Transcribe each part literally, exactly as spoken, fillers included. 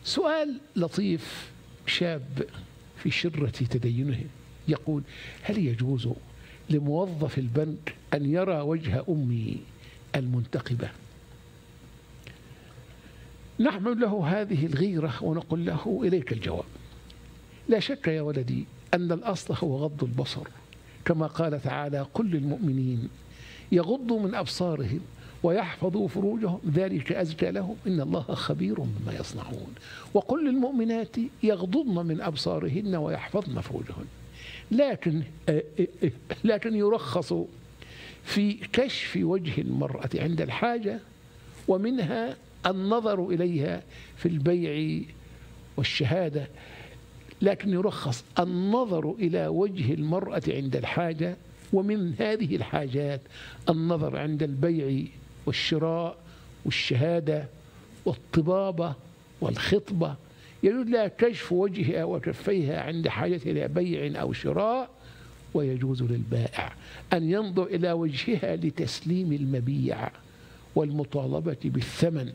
سؤال لطيف، شاب في شرة تدينه يقول: هل يجوز لموظف البنك أن يرى وجه أمي المنتقبة؟ نحمل له هذه الغيرة ونقول له: إليك الجواب. لا شك يا ولدي أن الأصل هو غض البصر، كما قال تعالى: قل للمؤمنين يغضوا من أبصارهم ويحفظوا فروجهم ذلك أزكى لهم إن الله خبير بما يصنعون. وقل للمؤمنات يغضضن من أبصارهن ويحفظن فروجهن. لكن لكن يرخص في كشف وجه المرأة عند الحاجة، ومنها النظر إليها في البيع والشهادة، لكن يرخص النظر إلى وجه المرأة عند الحاجة، ومن هذه الحاجات النظر عند البيع والشراء والشهادة والطبابة والخطبة. يجوز لها كشف وجهها وكفيها عند حاجة إلى بيع أو شراء، ويجوز للبائع أن ينظر إلى وجهها لتسليم المبيع والمطالبة بالثمن.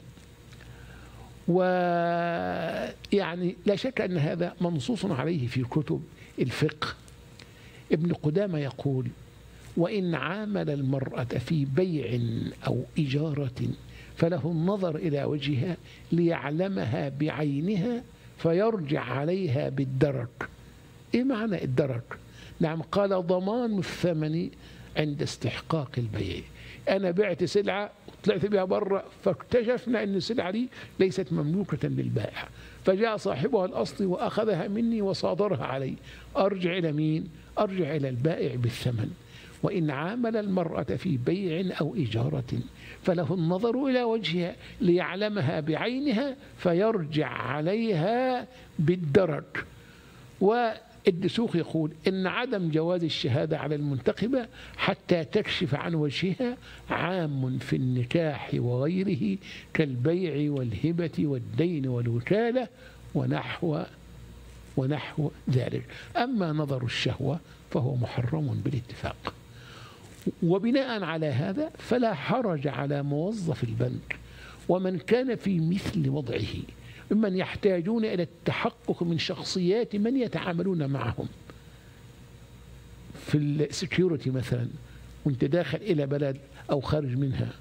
ويعني لا شك أن هذا منصوص عليه في كتب الفقه. ابن قدامة يقول: وإن عامل المرأة في بيع أو إجارة فله النظر إلى وجهها ليعلمها بعينها فيرجع عليها بالدرك. إيه معنى الدرك؟ نعم، قال: ضمان الثمن عند استحقاق البيع. أنا بعت سلعة طلعت بها برا، فاكتشفنا أن السلعة دي ليست مملوكة للبائع، فجاء صاحبها الأصلي وأخذها مني وصادرها علي. أرجع إلى مين؟ أرجع إلى البائع بالثمن. وإن عامل المرأة في بيع أو إجارة فله النظر إلى وجهها ليعلمها بعينها فيرجع عليها بالدرك. والدسوق يقول إن عدم جواز الشهادة على المنتقبة حتى تكشف عن وجهها عام في النكاح وغيره كالبيع والهبة والدين والوكالة ونحو ونحو ذلك. أما نظر الشهوة فهو محرم بالاتفاق. وبناء على هذا فلا حرج على موظف البنك ومن كان في مثل وضعه ممن يحتاجون إلى التحقق من شخصيات من يتعاملون معهم في السكيورتي مثلا، وانت داخل إلى بلد أو خارج منها،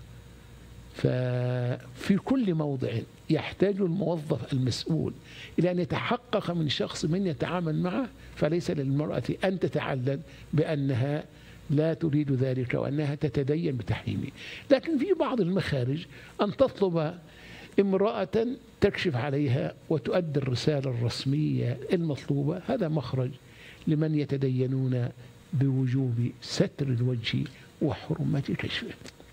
ففي كل موضع يحتاج الموظف المسؤول إلى أن يتحقق من شخص من يتعامل معه، فليس للمرأة أن تتعلل بأنها لا تريد ذلك وأنها تتدين بتحريمه. لكن في بعض المخارج أن تطلب امرأة تكشف عليها وتؤدي الرسالة الرسمية المطلوبة، هذا مخرج لمن يتدينون بوجوب ستر الوجه وحرمة كشفه.